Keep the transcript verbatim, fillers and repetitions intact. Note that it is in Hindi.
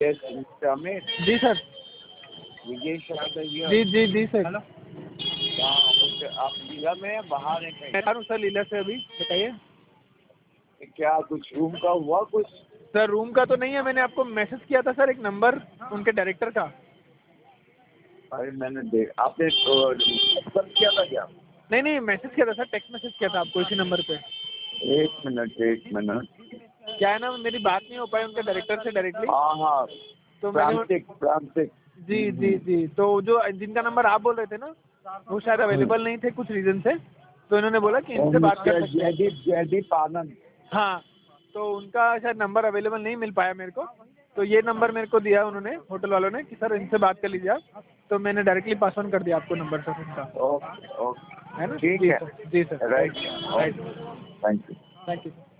Yes, mister Amit. जी सर। विजय यादव here. जी जी जी सर। कहाँ उस- आप लीला में या बाहर हैं कहीं? मैं आ रहा हूँ सर लीला से अभी, बताइए। क्या कुछ रूम का हुआ कुछ? सर रूम का तो नहीं है, मैंने आपको मैसेज किया था सर एक नंबर उनके डायरेक्टर का। अरे मैंने देख आपने तो बंद किया था क्या? नहीं नहीं, मैसेज किया था सर, टेक्स्ट मैसेज किया था आपको इसी नंबर पे। एक मिनट एक मिनट। क्या है ना, मेरी बात नहीं हो पाई उनके डायरेक्टर से डायरेक्टली, हाँ हाँ तो मैंने। प्रांतिक प्रांतिक। जी जी जी, तो जो जिनका नंबर आप बोल रहे थे ना, वो शायद अवेलेबल नहीं थे कुछ रीजन से, तो इन्होंने बोला कि इनसे बात कर सकते हैं। जयदीप जयदीप आनंद। हाँ, तो उनका शायद नंबर अवेलेबल नहीं मिल पाया मेरे को, तो ये नंबर मेरे को दिया उन्होंने होटल वालों ने कि सर इनसे बात कर लीजिए आप, तो मैंने डायरेक्टली पास ऑन कर दिया आपको नंबर सर उनका। ओके ओके है ना? ठीक जी है। सर, जी sir, right right, thank you. Thank you.